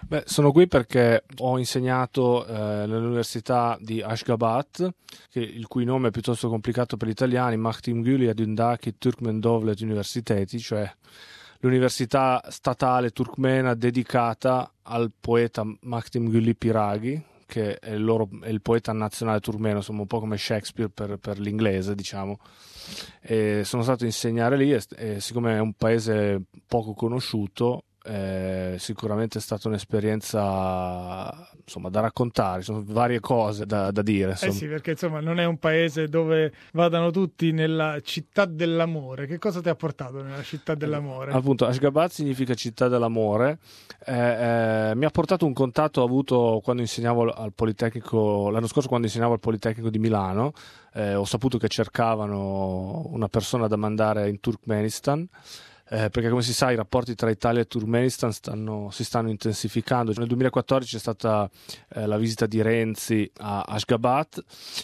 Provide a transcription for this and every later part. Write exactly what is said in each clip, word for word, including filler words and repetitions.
Beh, sono qui perché ho insegnato eh, nell'università di Ashgabat, che, il cui nome è piuttosto complicato per gli italiani, Maktim Güli Adundaki Turkmen Devlet Universiteti, cioè l'università statale turkmena dedicata al poeta Maktim Güli Piragi, che è il, loro, è il poeta nazionale turkmeno, insomma un po' come Shakespeare per, per l'inglese, diciamo. E sono stato a insegnare lì e, e siccome è un paese poco conosciuto, Eh, sicuramente è stata un'esperienza insomma da raccontare, sono varie cose da, da dire insomma. Eh sì, perché insomma non è un paese dove vadano tutti nella città dell'amore. Che cosa ti ha portato nella città dell'amore? Eh, appunto Ashgabat significa città dell'amore. eh, eh, mi ha portato un contatto avuto quando insegnavo al Politecnico l'anno scorso, quando insegnavo al Politecnico di Milano. Eh, ho saputo che cercavano una persona da mandare in Turkmenistan. Eh, perché come si sa i rapporti tra Italia e Turkmenistan stanno, si stanno intensificando. Nel duemilaquattordici c'è stata eh, la visita di Renzi a Ashgabat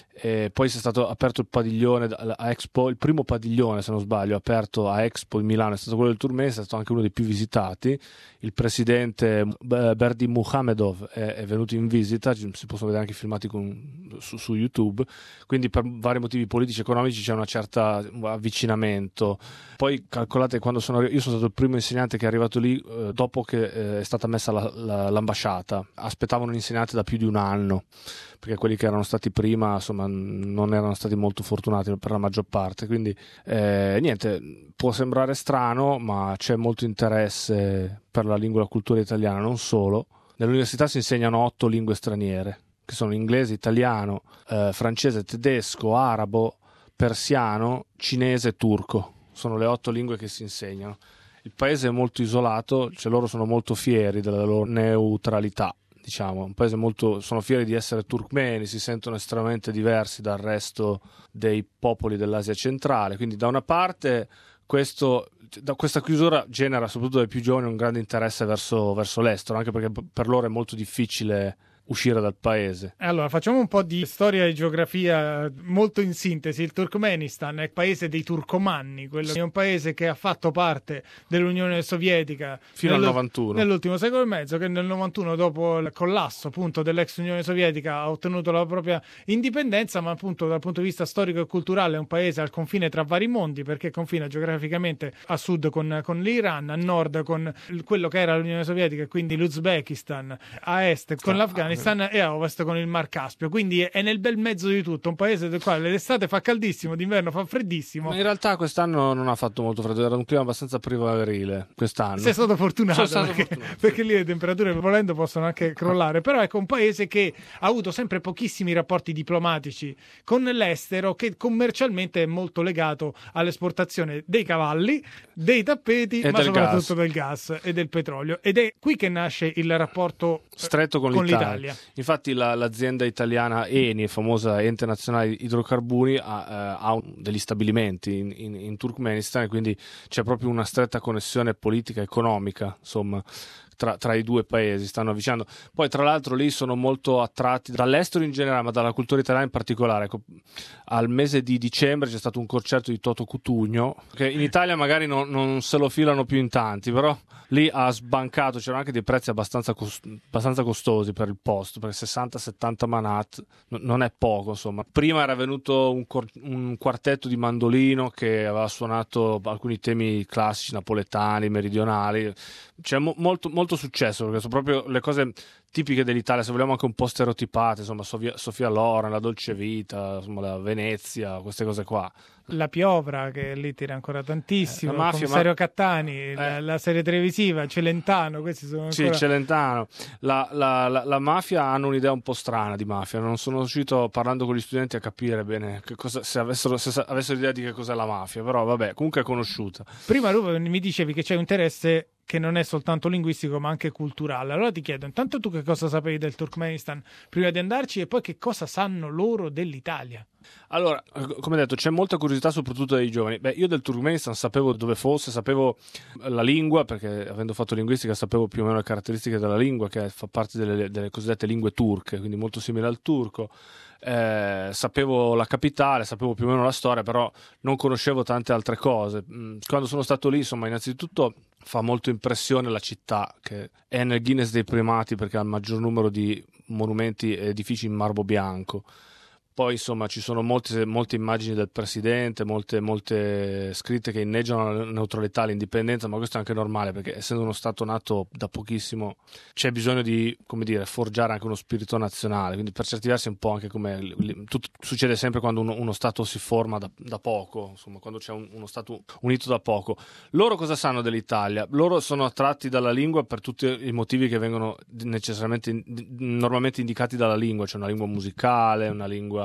e poi c'è stato aperto il padiglione a Expo, il primo padiglione se non sbaglio aperto a Expo in Milano è stato quello del Turkmenistan, è stato anche uno dei più visitati. Il presidente Berdi Muhamedov è, è venuto in visita, si possono vedere anche i filmati con, su, su YouTube, quindi per vari motivi politici e economici c'è una certa avvicinamento. Poi calcolate quando sono io sono stato il primo insegnante che è arrivato lì eh, dopo che eh, è stata messa la, la, l'ambasciata. Aspettavano un insegnante da più di un anno, perché quelli che erano stati prima insomma non erano stati molto fortunati per la maggior parte, quindi eh, niente, può sembrare strano ma c'è molto interesse per la lingua e la cultura italiana, non solo. Nell'università si insegnano otto lingue straniere, che sono inglese, italiano, eh, francese, tedesco, arabo, persiano, cinese e turco. Sono le otto lingue che si insegnano. Il paese è molto isolato, cioè loro sono molto fieri della loro neutralità, diciamo. Un paese molto, sono fieri di essere turkmeni, si sentono estremamente diversi dal resto dei popoli dell'Asia centrale. Quindi da una parte questo, da questa chiusura genera soprattutto dai più giovani un grande interesse verso, verso l'estero, anche perché per loro è molto difficile uscire dal paese. Allora, facciamo un po' di storia e geografia molto in sintesi. Il Turkmenistan è il paese dei turcomanni, quello è un paese che ha fatto parte dell'Unione Sovietica fino al novantuno, nell'ultimo secolo e mezzo, che nel novantuno, dopo il collasso appunto dell'ex Unione Sovietica, ha ottenuto la propria indipendenza, ma appunto dal punto di vista storico e culturale è un paese al confine tra vari mondi, perché confina geograficamente a sud con, con l'Iran, a nord con quello che era l'Unione Sovietica, quindi l'Uzbekistan, a est con l'Afghanistan e a ovest con il Mar Caspio, quindi è nel bel mezzo di tutto, un paese del quale l'estate fa caldissimo, d'inverno fa freddissimo. Ma in realtà quest'anno non ha fatto molto freddo, era un clima abbastanza primaverile quest'anno. Sei stato fortunato, stato perché, fortunato. perché lì le temperature volendo possono anche crollare, però ecco un paese che ha avuto sempre pochissimi rapporti diplomatici con l'estero, che commercialmente è molto legato all'esportazione dei cavalli, dei tappeti, e ma del soprattutto gas. del gas e del petrolio, ed è qui che nasce il rapporto stretto con, con l'Italia. l'Italia. Infatti la, l'azienda italiana Eni, famosa ente nazionale di idrocarburi, ha, eh, ha un, degli stabilimenti in, in, in Turkmenistan, e quindi c'è proprio una stretta connessione politica e economica, insomma, tra, tra i due paesi, stanno avvicinando. Poi tra l'altro lì sono molto attratti dall'estero in generale, ma dalla cultura italiana in particolare. Ecco, al mese di dicembre c'è stato un concerto di Toto Cutugno, che in Italia magari non, non se lo filano più in tanti, però lì ha sbancato, c'erano anche dei prezzi abbastanza, cost- abbastanza costosi per il posto, perché sessanta settanta manat n- non è poco, insomma. Prima era venuto un, cor- un quartetto di mandolino che aveva suonato alcuni temi classici napoletani, meridionali. C'è mo- molto, molto successo, perché sono proprio le cose tipiche dell'Italia, se vogliamo anche un po' stereotipate, insomma, Sofia, Sofia Loren, la Dolce Vita, insomma, la Venezia, queste cose qua. La Piovra, che lì tira ancora tantissimo, la mafia, il commissario ma... Cattani, eh. la, la serie televisiva, Celentano, questi sono ancora... Sì, Celentano. La, la, la, la mafia hanno un'idea un po' strana di mafia, non sono riuscito, parlando con gli studenti, a capire bene che cosa, se avessero, se avessero idea di che cos'è la mafia, però vabbè, comunque è conosciuta. Prima Ruben mi dicevi che c'è un interesse che non è soltanto linguistico ma anche culturale, allora ti chiedo intanto tu che cosa sapevi del Turkmenistan prima di andarci, e poi che cosa sanno loro dell'Italia? Allora, come detto, c'è molta curiosità soprattutto dai giovani. Beh, io del Turkmenistan sapevo dove fosse, sapevo la lingua, perché avendo fatto linguistica sapevo più o meno le caratteristiche della lingua, che fa parte delle, delle cosiddette lingue turche, quindi molto simile al turco. Eh, sapevo la capitale, sapevo più o meno la storia, però non conoscevo tante altre cose. Quando sono stato lì, insomma, innanzitutto fa molto impressione la città, che è nel Guinness dei primati perché ha il maggior numero di monumenti e edifici in marmo bianco. Poi insomma ci sono molte, molte immagini del presidente, molte, molte scritte che inneggiano la neutralità, l'indipendenza, ma questo è anche normale perché essendo uno stato nato da pochissimo c'è bisogno di, come dire, forgiare anche uno spirito nazionale, quindi per certi versi è un po' anche come tutto, succede sempre quando uno, uno stato si forma da, da poco, insomma quando c'è un, uno stato unito da poco. Loro cosa sanno dell'Italia? Loro sono attratti dalla lingua per tutti i motivi che vengono necessariamente normalmente indicati dalla lingua, cioè una lingua musicale, una lingua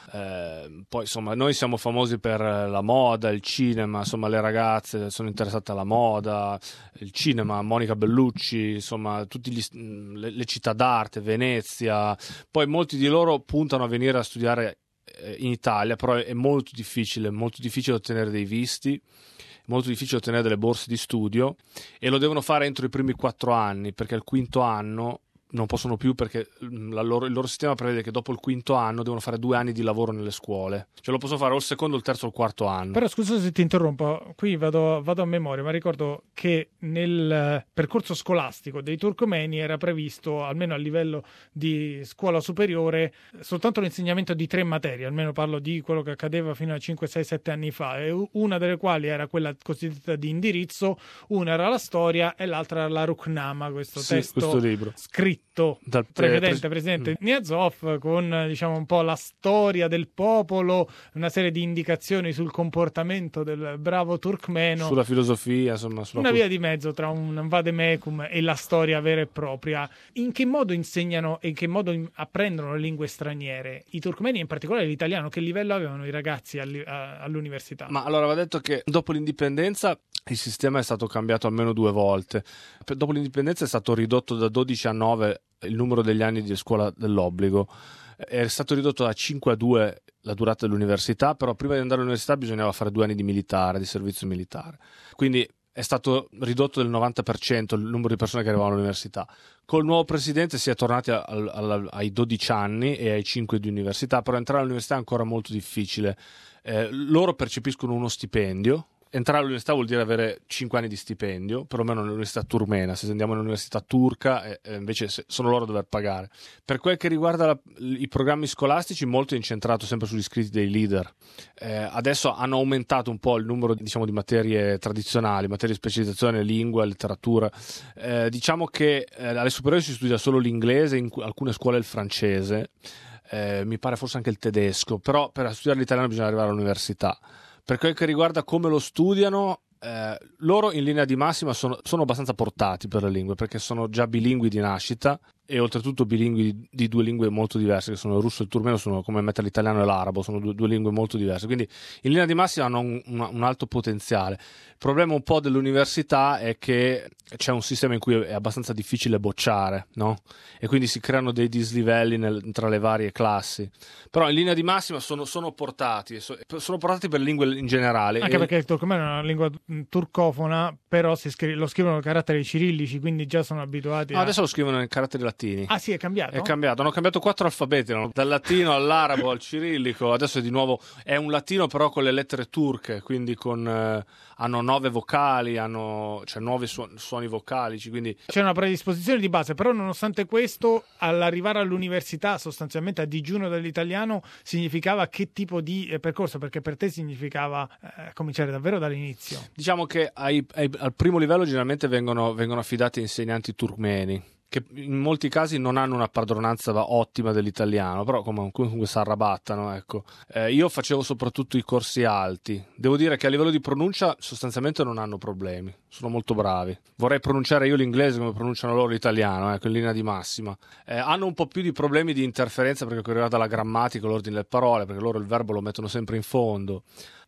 Eh, poi insomma noi siamo famosi per la moda, il cinema, insomma le ragazze sono interessate alla moda, il cinema, Monica Bellucci, insomma tutte le, le città d'arte, Venezia. Poi molti di loro puntano a venire a studiare eh, in Italia, però è molto difficile, molto difficile ottenere dei visti, molto difficile ottenere delle borse di studio e lo devono fare entro i primi quattro anni, perché il quinto anno non possono più, perché la loro, il loro sistema prevede che dopo il quinto anno devono fare due anni di lavoro nelle scuole, cioè lo possono fare o il secondo, il terzo o il quarto anno. Però scusa se ti interrompo, qui vado, vado a memoria, ma ricordo che nel percorso scolastico dei turcomeni era previsto, almeno a livello di scuola superiore, soltanto l'insegnamento di tre materie, almeno parlo di quello che accadeva fino a cinque, sei, sette anni fa, e una delle quali era quella cosiddetta di indirizzo, una era la storia e l'altra era la Ruknama, questo sì, testo questo libro scritto dal precedente presidente mm. Niazov, con diciamo un po' la storia del popolo, una serie di indicazioni sul comportamento del bravo turkmeno, sulla filosofia, insomma sulla una cult- via di mezzo tra un vademecum e la storia vera e propria. In che modo insegnano e in che modo apprendono le lingue straniere i turkmeni, in particolare l'italiano? Che livello avevano i ragazzi all'università? Ma allora va detto che dopo l'indipendenza il sistema è stato cambiato almeno due volte. Dopo l'indipendenza è stato ridotto da dodici a nove il numero degli anni di scuola dell'obbligo, è stato ridotto da cinque a due la durata dell'università, però prima di andare all'università bisognava fare due anni di militare, di servizio militare, quindi è stato ridotto del novanta per cento il numero di persone che arrivavano all'università. Col nuovo presidente si è tornati a, a, ai dodici anni e ai cinque di università, però entrare all'università è ancora molto difficile. Eh, loro percepiscono uno stipendio. Entrare all'università vuol dire avere cinque anni di stipendio, perlomeno nell'università turmena. Se andiamo all'università turca, eh, eh, invece sono loro a dover pagare. Per quel che riguarda la, i programmi scolastici, molto incentrato sempre sugli iscritti dei leader. Eh, adesso hanno aumentato un po' il numero diciamo, di materie tradizionali, materie di specializzazione, lingua, letteratura. Eh, diciamo che eh, alle superiori si studia solo l'inglese, in alcune scuole il francese, eh, mi pare forse anche il tedesco, però per studiare l'italiano bisogna arrivare all'università. Per quel che riguarda come lo studiano, eh, loro in linea di massima sono, sono abbastanza portati per le lingue, perché sono già bilingui di nascita e oltretutto bilingui di, di due lingue molto diverse, che sono il russo e il turmeno, sono come mettere l'italiano e l'arabo, sono due, due lingue molto diverse, quindi in linea di massima hanno un, un, un alto potenziale. Il problema un po' dell'università è che c'è un sistema in cui è abbastanza difficile bocciare, no? E quindi si creano dei dislivelli nel, tra le varie classi, però in linea di massima sono, sono portati sono portati per le lingue in generale, anche e... perché il turcomeno è una lingua turcofona, però si scri- lo scrivono in caratteri cirillici, quindi già sono abituati no, a... adesso lo scrivono in caratteri latini. Ah sì, è cambiato? È cambiato, hanno cambiato quattro alfabeti, no? Dal latino all'arabo al cirillico, adesso è di nuovo è un latino però con le lettere turche, quindi con eh, hanno nove vocali, hanno cioè nuovi suoni, suoni vocalici, quindi c'è una predisposizione di base, però nonostante questo all'arrivare all'università sostanzialmente a digiuno dell'italiano significava che tipo di eh, percorso? Perché per te significava eh, cominciare davvero dall'inizio. Diciamo che ai, ai, al primo livello generalmente vengono, vengono affidati insegnanti turkmeni, che in molti casi non hanno una padronanza ottima dell'italiano, però comunque si arrabattano, ecco. Eh, io facevo soprattutto i corsi alti. Devo dire che a livello di pronuncia sostanzialmente non hanno problemi, sono molto bravi. Vorrei pronunciare io l'inglese come pronunciano loro l'italiano, ecco, in linea di massima. Eh, hanno un po' più di problemi di interferenza perché riguarda la grammatica, l'ordine delle parole, perché loro il verbo lo mettono sempre in fondo.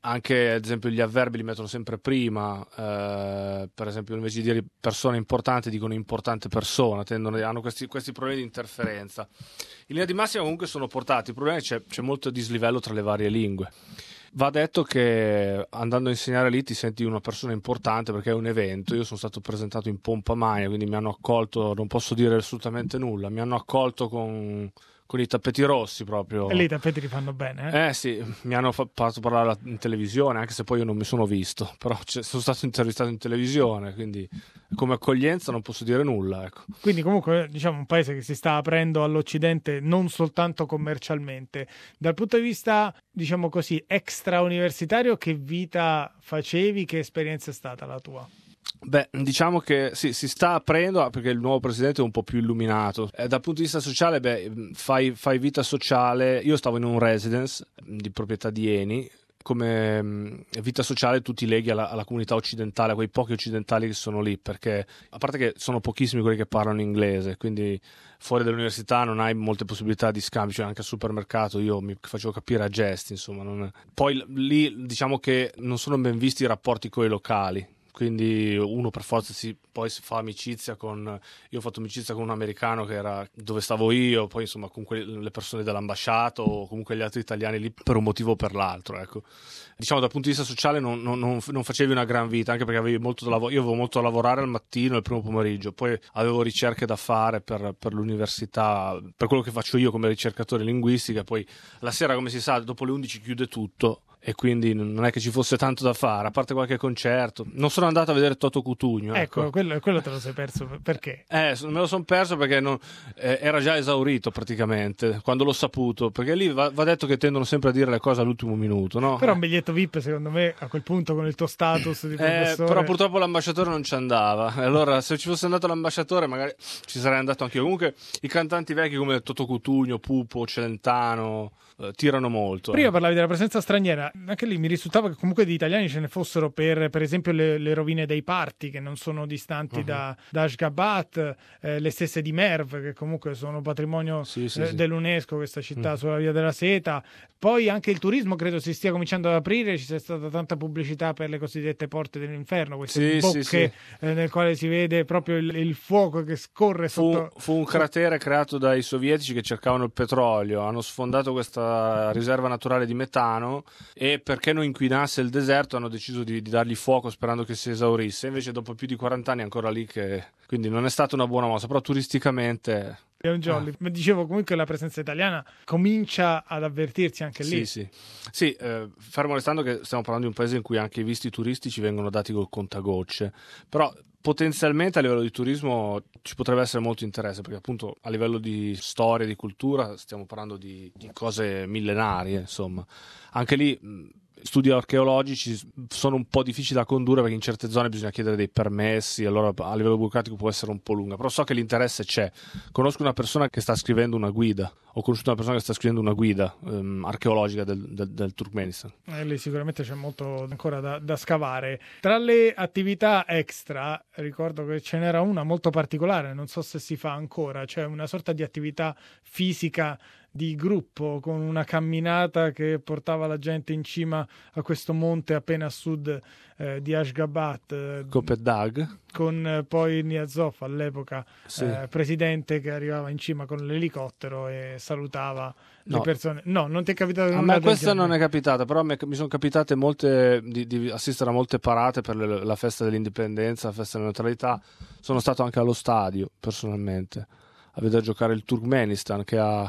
Anche ad esempio gli avverbi li mettono sempre prima, eh, per esempio invece di dire persona importante dicono importante persona, tendono, hanno questi, questi problemi di interferenza. In linea di massima comunque sono portati, il problema è che c'è, c'è molto dislivello tra le varie lingue. Va detto che andando a insegnare lì ti senti una persona importante perché è un evento. Io sono stato presentato in pompa magna, quindi mi hanno accolto, non posso dire assolutamente nulla, mi hanno accolto con... con i tappeti rossi proprio. E lì i tappeti li fanno bene, eh? Eh sì, mi hanno fa- fatto parlare in televisione, anche se poi io non mi sono visto, però sono stato intervistato in televisione, quindi come accoglienza non posso dire nulla, ecco. Quindi comunque diciamo un paese che si sta aprendo all'Occidente non soltanto commercialmente. Dal punto di vista, diciamo così, extrauniversitario, che vita facevi, che esperienza è stata la tua? Beh, diciamo che sì, si sta aprendo perché il nuovo presidente è un po' più illuminato. Eh, dal punto di vista sociale, beh, fai, fai vita sociale. Io stavo in un residence di proprietà di Eni. Come mh, vita sociale tu ti leghi alla, alla comunità occidentale, a quei pochi occidentali che sono lì, perché a parte che sono pochissimi quelli che parlano inglese, quindi fuori dall'università non hai molte possibilità di scambio, cioè anche al supermercato io mi facevo capire a gesti, insomma. Non... Poi lì diciamo che non sono ben visti i rapporti con i locali. Quindi uno per forza si, poi si fa amicizia con... Io ho fatto amicizia con un americano che era dove stavo io, poi insomma con que- le persone dell'ambasciato o comunque gli altri italiani lì per un motivo o per l'altro, ecco. Diciamo dal punto di vista sociale non, non, non, non facevi una gran vita, anche perché avevi molto da lav- io avevo molto da lavorare al mattino e il primo pomeriggio, poi avevo ricerche da fare per, per l'università, per quello che faccio io come ricercatore linguistica, poi la sera, come si sa, dopo le undici chiude tutto. E quindi non è che ci fosse tanto da fare, a parte qualche concerto. Non sono andato a vedere Toto Cutugno. Ecco, ecco. Quello, quello te lo sei perso, perché? Eh, me lo sono perso perché non, eh, era già esaurito praticamente, quando l'ho saputo. Perché lì va, va detto che tendono sempre a dire le cose all'ultimo minuto, no? Però un biglietto V I P, secondo me, a quel punto, con il tuo status di professore... Eh, però purtroppo l'ambasciatore non ci andava. Allora, se ci fosse andato l'ambasciatore, magari ci sarei andato anch'io. Comunque, i cantanti vecchi come Toto Cutugno, Pupo, Celentano... Uh, tirano molto. Prima eh. parlavi della presenza straniera, anche lì mi risultava che comunque di italiani ce ne fossero per, per esempio le, le rovine dei Parti, che non sono distanti uh-huh. da, da Ashgabat, eh, le stesse di Merv, che comunque sono patrimonio sì, sì, eh, sì. dell'UNESCO, questa città uh-huh. sulla Via della Seta. Poi anche il turismo credo si stia cominciando ad aprire, ci sia stata tanta pubblicità per le cosiddette porte dell'inferno, queste sì, bocche sì, sì. Eh, nel quale si vede proprio il, il fuoco che scorre fu, sotto... Fu un cratere creato dai sovietici che cercavano il petrolio, hanno sfondato questa riserva naturale di metano e perché non inquinasse il deserto hanno deciso di, di dargli fuoco sperando che si esaurisse, invece dopo più di quaranta anni è ancora lì, che quindi non è stata una buona mossa, però turisticamente è un jolly. Ma dicevo comunque la presenza italiana comincia ad avvertirsi anche lì. Sì, sì, sì eh, fermo restando che stiamo parlando di un paese in cui anche i visti turistici vengono dati col contagocce, però potenzialmente a livello di turismo ci potrebbe essere molto interesse, perché appunto a livello di storia, di cultura stiamo parlando di, di cose millenarie, insomma. Anche lì mh, studi archeologici sono un po' difficili da condurre perché in certe zone bisogna chiedere dei permessi, allora a livello burocratico può essere un po' lunga, però so che l'interesse c'è. Conosco una persona che sta scrivendo una guida, ho conosciuto una persona che sta scrivendo una guida um, archeologica del, del, del Turkmenistan. Eh, lì sicuramente c'è molto ancora da, da scavare. Tra le attività extra ricordo che ce n'era una molto particolare, non so se si fa ancora, cioè una sorta di attività fisica di gruppo con una camminata che portava la gente in cima a questo monte appena a sud eh, di Ashgabat, eh, Kopetdag, con eh, poi Niazov all'epoca sì. eh, presidente, che arrivava in cima con l'elicottero e salutava no. le persone. No, non ti è capitato nulla? A me questa genere? non è capitata, però mi, mi sono capitate molte di, di assistere a molte parate per le, la festa dell'indipendenza, la festa della neutralità. Sono stato anche allo stadio personalmente a vedere giocare il Turkmenistan, che ha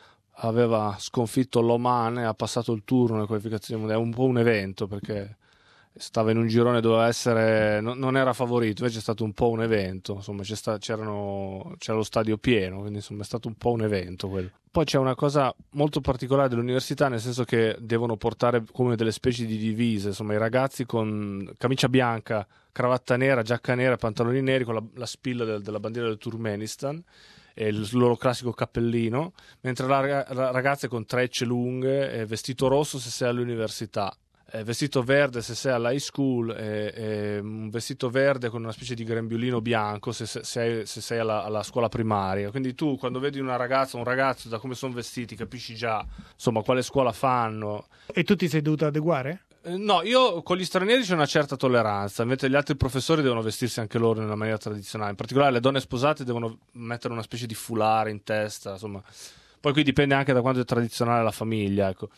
aveva sconfitto l'Oman e ha passato il turno nelle qualificazioni mondiali. È un po' un evento perché stava in un girone, doveva essere, no, non era favorito, invece è stato un po' un evento, insomma c'è sta, c'erano, c'era lo stadio pieno, quindi insomma è stato un po' un evento quello. Poi c'è una cosa molto particolare dell'università, nel senso che devono portare come delle specie di divise, insomma i ragazzi con camicia bianca, cravatta nera, giacca nera, pantaloni neri con la, la spilla del, della bandiera del Turkmenistan e il loro classico cappellino, mentre la, la ragazza è con trecce lunghe e vestito rosso se sei all'università, eh, vestito verde se sei all'high school e, e un vestito verde con una specie di grembiulino bianco se, se, sei, se sei alla, alla scuola primaria. Quindi tu quando vedi una ragazza o un ragazzo da come sono vestiti capisci già insomma quale scuola fanno. E tu ti sei dovuto adeguare? No, io con gli stranieri c'è una certa tolleranza, mentre gli altri professori devono vestirsi anche loro nella maniera tradizionale. In particolare le donne sposate devono mettere una specie di foulard in testa, insomma. Poi qui dipende anche da quanto è tradizionale la famiglia, ecco.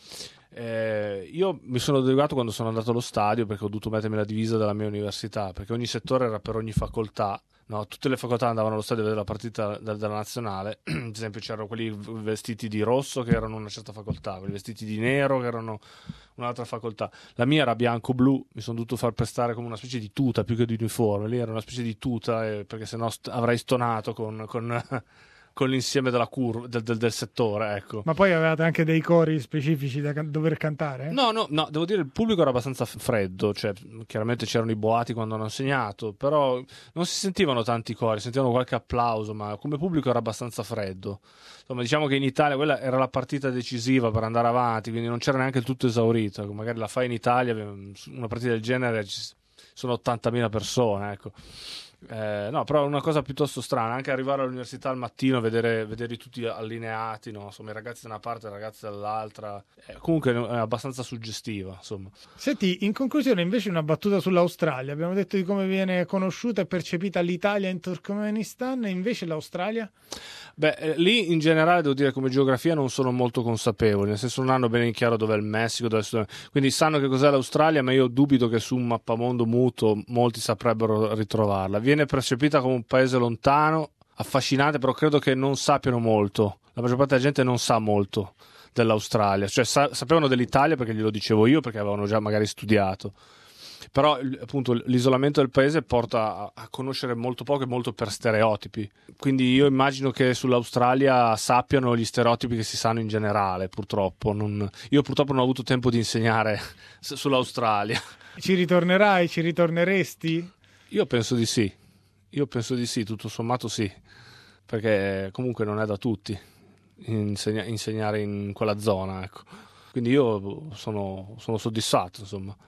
Eh, io mi sono adeguato quando sono andato allo stadio perché ho dovuto mettermi la divisa della mia università, perché ogni settore era per ogni facoltà. No, tutte le facoltà andavano allo stadio a vedere la partita della, della nazionale. Ad esempio c'erano quelli vestiti di rosso che erano una certa facoltà, quelli vestiti di nero che erano un'altra facoltà. La mia era bianco-blu, mi sono dovuto far prestare come una specie di tuta più che di uniforme. Lì era una specie di tuta, eh, perché sennò st- avrei stonato con, con, con l'insieme della curva, del, del, del settore, ecco. Ma poi avevate anche dei cori specifici da can- dover cantare? No, no, no, devo dire il pubblico era abbastanza f- freddo, cioè chiaramente c'erano i boati quando hanno insegnato, però non si sentivano tanti cori, sentivano qualche applauso, ma come pubblico era abbastanza freddo. Insomma, diciamo che in Italia quella era la partita decisiva per andare avanti, quindi non c'era neanche il tutto esaurito. Magari la fai in Italia, una partita del genere ci sono ottantamila persone, ecco. Eh, no, però è una cosa piuttosto strana anche arrivare all'università al mattino, vedere, vederli tutti allineati, no? Insomma, i ragazzi da una parte e i ragazzi dall'altra, eh, comunque è abbastanza suggestiva, insomma. Senti, in conclusione invece una battuta sull'Australia. Abbiamo detto di come viene conosciuta e percepita l'Italia in Turkmenistan, e invece l'Australia? Beh, eh, lì in generale devo dire come geografia non sono molto consapevoli, nel senso non hanno bene in chiaro dov'è il Messico, dov'è il Sud- quindi sanno che cos'è l'Australia, ma io dubito che su un mappamondo muto molti saprebbero ritrovarla. Viene percepita come un paese lontano, affascinante, però credo che non sappiano molto. La maggior parte della gente non sa molto dell'Australia, cioè sa- sapevano dell'Italia perché glielo dicevo io, perché avevano già magari studiato. Però appunto l'isolamento del paese porta a, a conoscere molto poco e molto per stereotipi, quindi io immagino che sull'Australia sappiano gli stereotipi che si sanno in generale, purtroppo non, io purtroppo non ho avuto tempo di insegnare sull'Australia. Ci ritornerai? Ci ritorneresti? Io penso di sì, io penso di sì, tutto sommato sì, perché comunque non è da tutti insegna- insegnare in quella zona, ecco. Quindi io sono, sono soddisfatto, insomma.